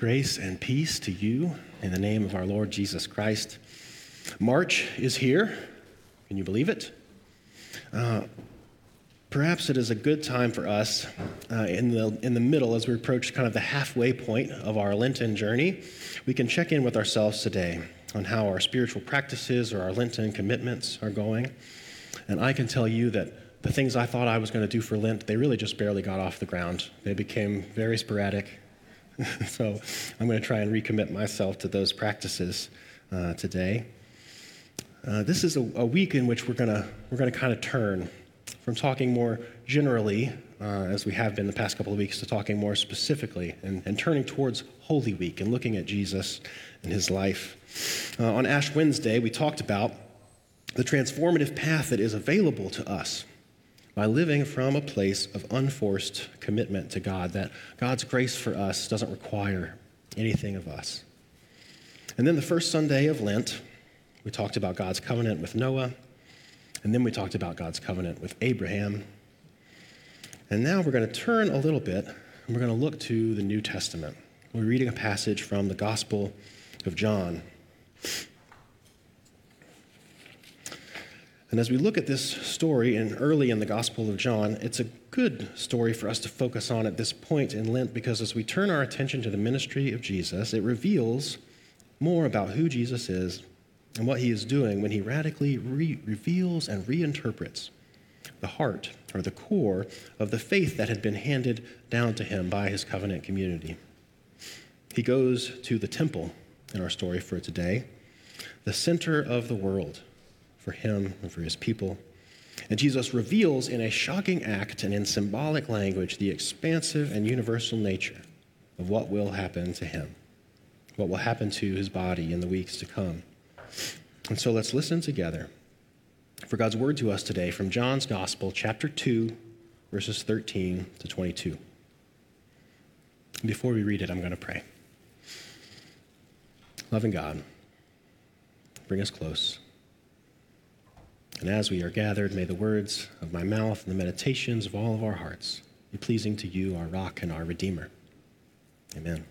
Grace and peace to you in the name of our Lord Jesus Christ. March is here. Can you believe it? Perhaps it is a good time for us in the middle, as we approach kind of the halfway point of our Lenten journey, we can check in with ourselves today on how our spiritual practices or our Lenten commitments are going. And I can tell you that the things I thought I was going to do for Lent, they really just barely got off the ground. They became very sporadic. So I'm going to try and recommit myself to those practices today. This is a week in which we're going to kind of turn from talking more generally, as we have been the past couple of weeks, to talking more specifically and turning towards Holy Week and looking at Jesus and his life. On Ash Wednesday, we talked about the transformative path that is available to us by living from a place of unforced commitment to God, that God's grace for us doesn't require anything of us. And then the first Sunday of Lent, we talked about God's covenant with Noah, and then we talked about God's covenant with Abraham. And now we're going to turn a little bit, and we're going to look to the New Testament. We're reading a passage from the Gospel of John. And as we look at this story early in the Gospel of John, it's a good story for us to focus on at this point in Lent, because as we turn our attention to the ministry of Jesus, it reveals more about who Jesus is and what he is doing when he radically reveals and reinterprets the heart or the core of the faith that had been handed down to him by his covenant community. He goes to the temple in our story for today, the center of the world for him and for his people. And Jesus reveals in a shocking act and in symbolic language the expansive and universal nature of what will happen to him, what will happen to his body in the weeks to come. And so let's listen together for God's word to us today from John's Gospel, chapter 2, verses 13 to 22. Before we read it, I'm going to pray. Loving God, bring us close. And as we are gathered, may the words of my mouth and the meditations of all of our hearts be pleasing to you, our rock and our Redeemer. Amen.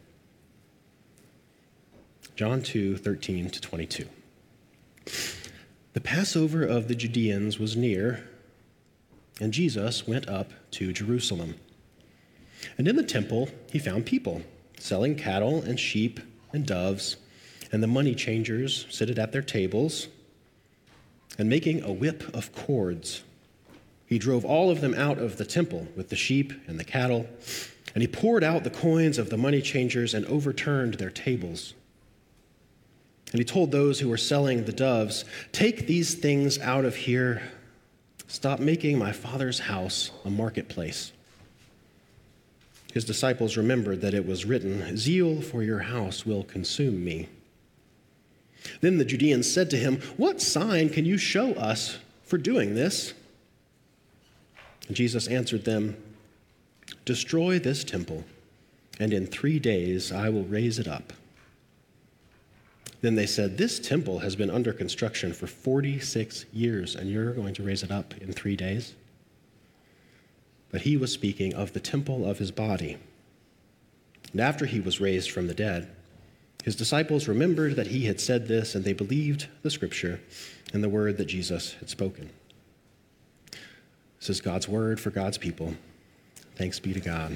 John 2, 13 to 22. The Passover of the Judeans was near, and Jesus went up to Jerusalem. And in the temple he found people selling cattle and sheep and doves, and the money changers seated at their tables, and making a whip of cords. He drove all of them out of the temple with the sheep and the cattle, and he poured out the coins of the money changers and overturned their tables. And he told those who were selling the doves, "Take these things out of here. Stop making my Father's house a marketplace." His disciples remembered that it was written, "Zeal for your house will consume me." Then the Judeans said to him, "What sign can you show us for doing this?" And Jesus answered them, "Destroy this temple, and in 3 days I will raise it up." Then they said, "This temple has been under construction for 46 years, and you're going to raise it up in 3 days?" But he was speaking of the temple of his body. And after he was raised from the dead, his disciples remembered that he had said this, and they believed the scripture and the word that Jesus had spoken. This is God's word for God's people. Thanks be to God.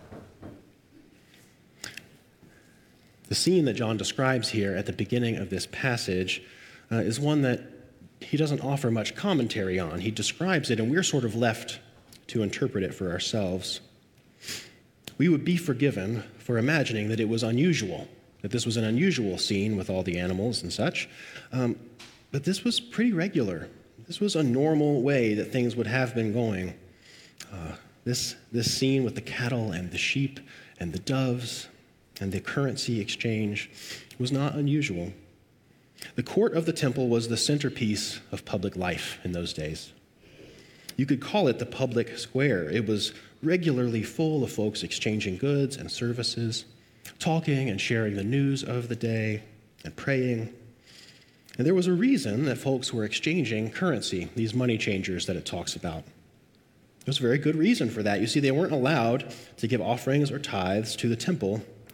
The scene that John describes here at the beginning of this passage is one that he doesn't offer much commentary on. He describes it, and we're sort of left to interpret it for ourselves. We would be forgiven for imagining that it was unusual, that this was an unusual scene with all the animals and such. But this was pretty regular. This was a normal way that things would have been going. This scene with the cattle and the sheep and the doves and the currency exchange was not unusual. The court of the temple was the centerpiece of public life in those days. You could call it the public square. It was regularly full of folks exchanging goods and services, talking and sharing the news of the day, and praying. And there was a reason that folks were exchanging currency, these money changers that it talks about. There was a very good reason for that. You see, they weren't allowed to give offerings or tithes to the temple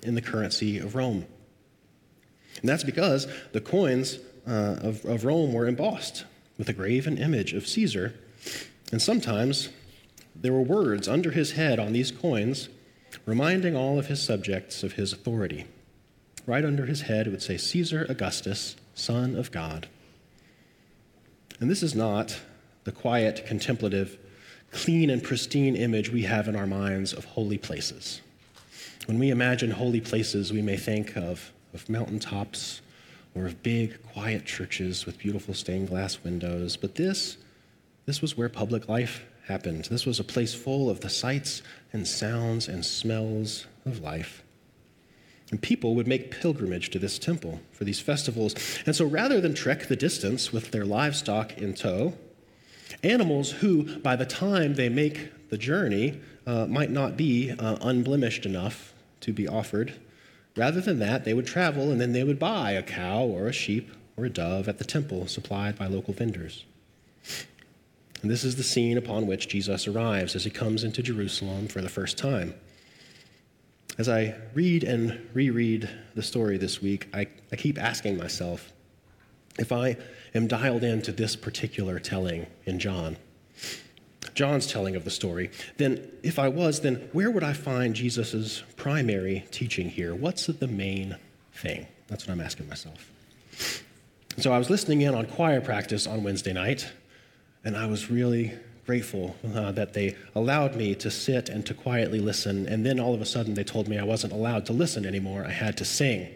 in the currency of Rome. And that's because the coins of Rome were embossed with a graven image of Caesar. And sometimes there were words under his head on these coins reminding all of his subjects of his authority. Right under his head, it would say, Caesar Augustus, Son of God. And this is not the quiet, contemplative, clean and pristine image we have in our minds of holy places. When we imagine holy places, we may think of mountaintops or of big, quiet churches with beautiful stained glass windows. But this was where public life happened. This was a place full of the sights and sounds and smells of life. And people would make pilgrimage to this temple for these festivals. And so rather than trek the distance with their livestock in tow, animals who, by the time they make the journey, might not be unblemished enough to be offered, rather than that, they would travel and then they would buy a cow or a sheep or a dove at the temple supplied by local vendors. And this is the scene upon which Jesus arrives as he comes into Jerusalem for the first time. As I read and reread the story this week, I keep asking myself if I am dialed into this particular telling in John's telling of the story, then if I was, then where would I find Jesus' primary teaching here? What's the main thing? That's what I'm asking myself. So I was listening in on choir practice on Wednesday night, and I was really grateful that they allowed me to sit and to quietly listen, and then all of a sudden they told me I wasn't allowed to listen anymore. I had to sing.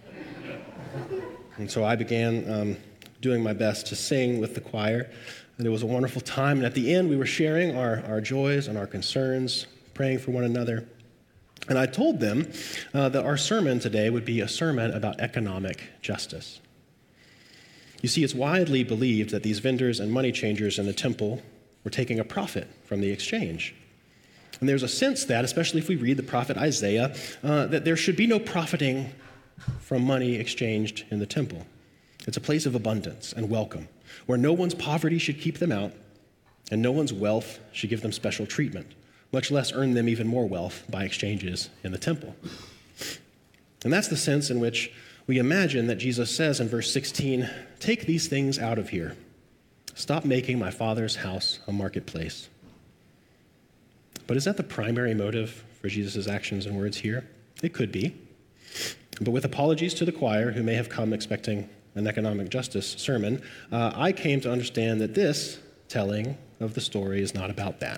And so I began doing my best to sing with the choir, and it was a wonderful time. And at the end, we were sharing our joys and our concerns, praying for one another. And I told them that our sermon today would be a sermon about economic justice. You see, it's widely believed that these vendors and money changers in the temple were taking a profit from the exchange. And there's a sense that, especially if we read the prophet Isaiah, that there should be no profiting from money exchanged in the temple. It's a place of abundance and welcome, where no one's poverty should keep them out, and no one's wealth should give them special treatment, much less earn them even more wealth by exchanges in the temple. And that's the sense in which we imagine that Jesus says in verse 16, "Take these things out of here. Stop making my Father's house a marketplace." But is that the primary motive for Jesus' actions and words here? It could be. But with apologies to the choir, who may have come expecting an economic justice sermon, I came to understand that this telling of the story is not about that.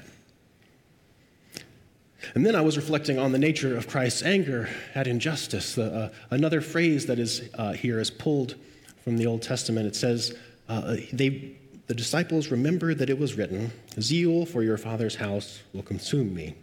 And then I was reflecting on the nature of Christ's anger at injustice. Another phrase that is here is pulled from the Old Testament. It says, the disciples remembered that it was written, "Zeal for your Father's house will consume me."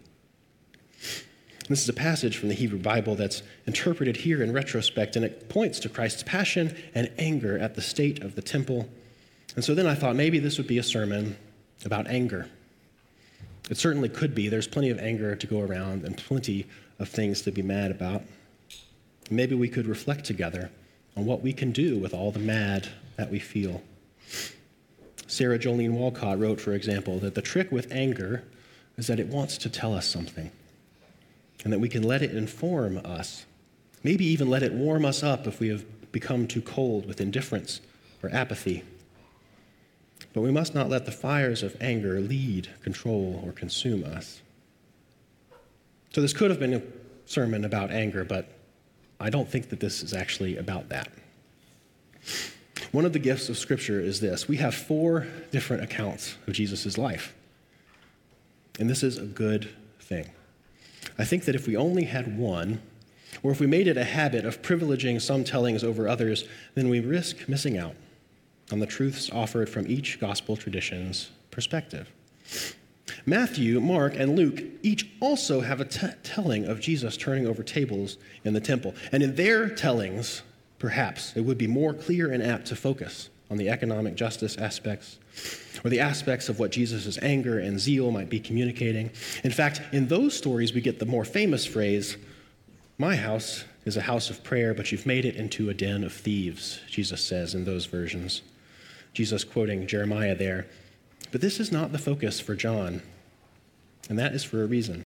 This is a passage from the Hebrew Bible that's interpreted here in retrospect, and it points to Christ's passion and anger at the state of the temple. And so then I thought maybe this would be a sermon about anger. It certainly could be. There's plenty of anger to go around and plenty of things to be mad about. Maybe we could reflect together on what we can do with all the mad that we feel. Sarah Jolene Walcott wrote, for example, that the trick with anger is that it wants to tell us something, and that we can let it inform us, maybe even let it warm us up if we have become too cold with indifference or apathy. But we must not let the fires of anger lead, control, or consume us. So this could have been a sermon about anger, but I don't think that this is actually about that. One of the gifts of Scripture is this. We have 4 different accounts of Jesus' life, and this is a good thing. I think that if we only had one, or if we made it a habit of privileging some tellings over others, then we risk missing out on the truths offered from each gospel tradition's perspective. Matthew, Mark, and Luke each also have a telling of Jesus turning over tables in the temple. And in their tellings, perhaps it would be more clear and apt to focus on the economic justice aspects, or the aspects of what Jesus' anger and zeal might be communicating. In fact, in those stories, we get the more famous phrase, "My house is a house of prayer, but you've made it into a den of thieves," Jesus says in those versions. Jesus quoting Jeremiah there. But this is not the focus for John, and that is for a reason.